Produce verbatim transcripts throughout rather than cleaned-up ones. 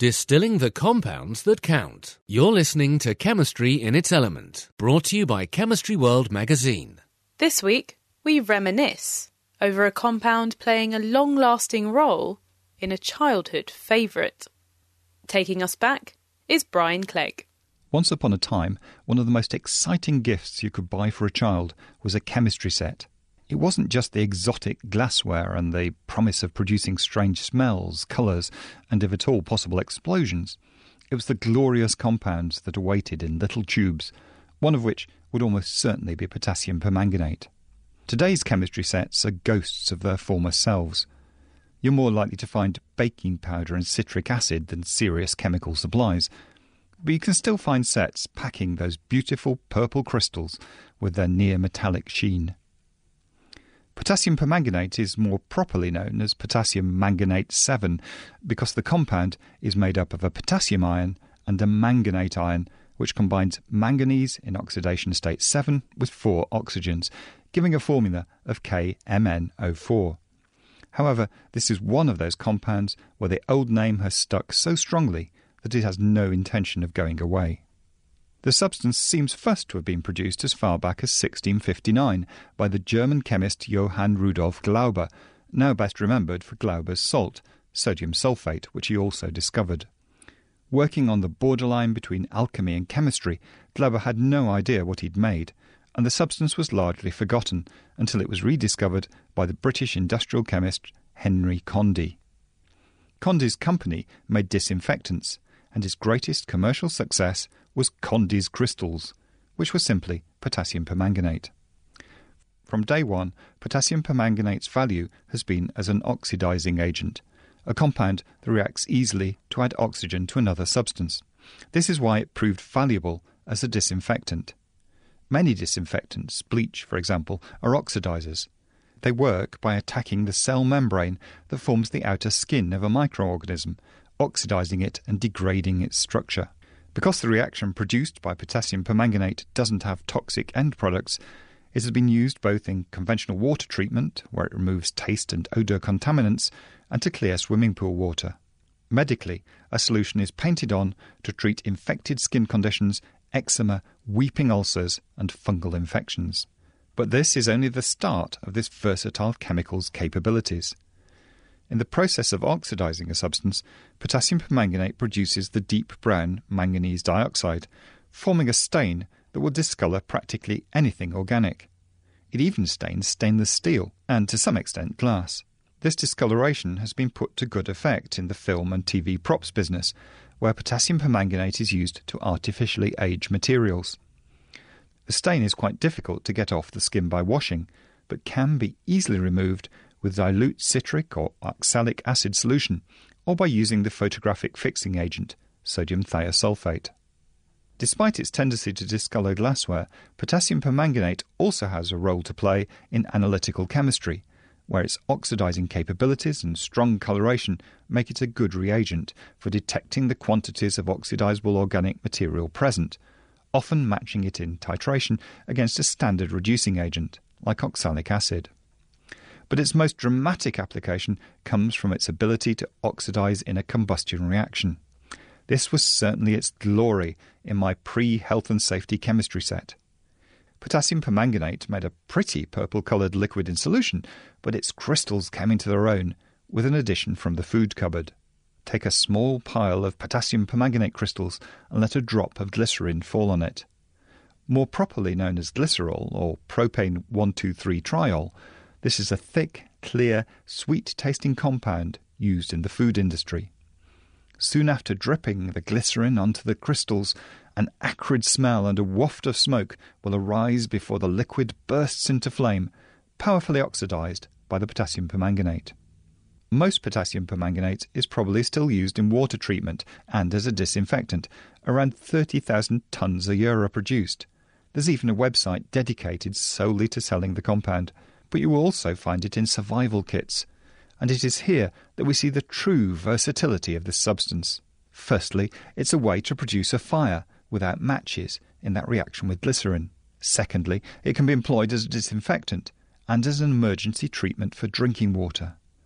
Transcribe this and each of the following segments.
Distilling the compounds that count. You're listening to Chemistry in its Element, brought to you by Chemistry World magazine. This week, we reminisce over a compound playing a long-lasting role in a childhood favourite. Taking us back is Brian Clegg. Once upon a time, one of the most exciting gifts you could buy for a child was a chemistry set. It wasn't just the exotic glassware and the promise of producing strange smells, colours, and if at all possible explosions. It was the glorious compounds that awaited in little tubes, one of which would almost certainly be potassium permanganate. Today's chemistry sets are ghosts of their former selves. You're more likely to find baking powder and citric acid than serious chemical supplies, but you can still find sets packing those beautiful purple crystals with their near-metallic sheen. Potassium permanganate is more properly known as potassium manganate seven because the compound is made up of a potassium ion and a manganate ion, which combines manganese in oxidation state seven with four oxygens, giving a formula of K M n O four. However, this is one of those compounds where the old name has stuck so strongly that it has no intention of going away. The substance seems first to have been produced as far back as sixteen fifty-nine by the German chemist Johann Rudolf Glauber, now best remembered for Glauber's salt, sodium sulfate, which he also discovered. Working on the borderline between alchemy and chemistry, Glauber had no idea what he'd made, and the substance was largely forgotten until it was rediscovered by the British industrial chemist Henry Condy. Condy's company made disinfectants, and his greatest commercial success was Condy's crystals, which were simply potassium permanganate. From day one, potassium permanganate's value has been as an oxidizing agent, a compound that reacts easily to add oxygen to another substance. This is why it proved valuable as a disinfectant. Many disinfectants, bleach for example, are oxidizers. They work by attacking the cell membrane that forms the outer skin of a microorganism, oxidizing it and degrading its structure. Because the reaction produced by potassium permanganate doesn't have toxic end products, it has been used both in conventional water treatment, where it removes taste and odour contaminants, and to clear swimming pool water. Medically, a solution is painted on to treat infected skin conditions, eczema, weeping ulcers, and fungal infections. But this is only the start of this versatile chemical's capabilities. In the process of oxidizing a substance, potassium permanganate produces the deep brown manganese dioxide, forming a stain that will discolour practically anything organic. It even stains stainless steel and, to some extent, glass. This discoloration has been put to good effect in the film and T V props business, where potassium permanganate is used to artificially age materials. The stain is quite difficult to get off the skin by washing, but can be easily removed with dilute citric or oxalic acid solution, or by using the photographic fixing agent, sodium thiosulfate. Despite its tendency to discolour glassware, potassium permanganate also has a role to play in analytical chemistry, where its oxidizing capabilities and strong coloration make it a good reagent for detecting the quantities of oxidizable organic material present, often matching it in titration against a standard reducing agent, like oxalic acid. But its most dramatic application comes from its ability to oxidize in a combustion reaction. This was certainly its glory in my pre-health and safety chemistry set. Potassium permanganate made a pretty purple-coloured liquid in solution, but its crystals came into their own with an addition from the food cupboard. Take a small pile of potassium permanganate crystals and let a drop of glycerin fall on it. More properly known as glycerol, or propane one two three triol, this is a thick, clear, sweet-tasting compound used in the food industry. Soon after dripping the glycerin onto the crystals, an acrid smell and a waft of smoke will arise before the liquid bursts into flame, powerfully oxidized by the potassium permanganate. Most potassium permanganate is probably still used in water treatment and as a disinfectant. Around thirty thousand tonnes a year are produced. There's even a website dedicated solely to selling the compound, but you will also find it in survival kits, and it is here that we see the true versatility of this substance. Firstly, it's a way to produce a fire without matches in that reaction with glycerin. Secondly, it can be employed as a disinfectant and as an emergency treatment for drinking water.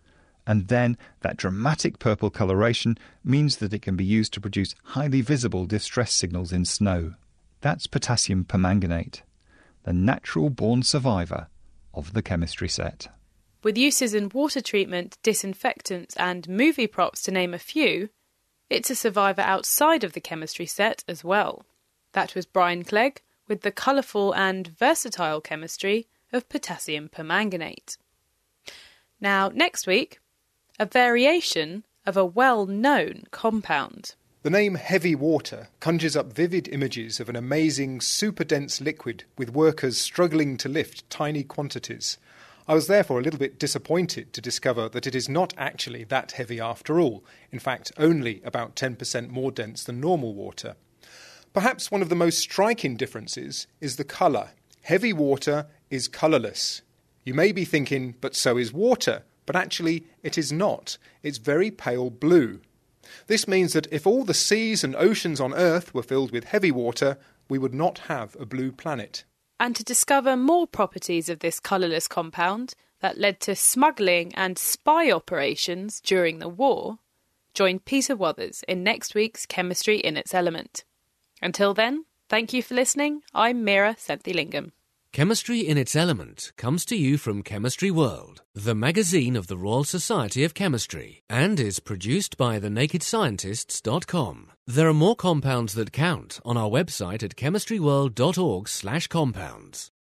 And then that dramatic purple coloration means that it can be used to produce highly visible distress signals in snow. That's potassium permanganate, the natural-born survivor of the chemistry set. With uses in water treatment, disinfectants and movie props to name a few, it's a survivor outside of the chemistry set as well. That was Brian Clegg with the colourful and versatile chemistry of potassium permanganate. Now, next week, a variation of a well-known compound. The name heavy water conjures up vivid images of an amazing, super-dense liquid with workers struggling to lift tiny quantities. I was therefore a little bit disappointed to discover that it is not actually that heavy after all, in fact only about ten percent more dense than normal water. Perhaps one of the most striking differences is the colour. Heavy water is colourless. You may be thinking, but so is water, but actually it is not. It's very pale blue. This means that if all the seas and oceans on Earth were filled with heavy water, we would not have a blue planet. And to discover more properties of this colourless compound that led to smuggling and spy operations during the war, join Peter Wothers in next week's Chemistry in its Element. Until then, thank you for listening. I'm Mira Senthilingam. Chemistry in its Element comes to you from Chemistry World, the magazine of the Royal Society of Chemistry, and is produced by the naked scientists dot com. There are more compounds that count on our website at chemistry world dot org slash compounds.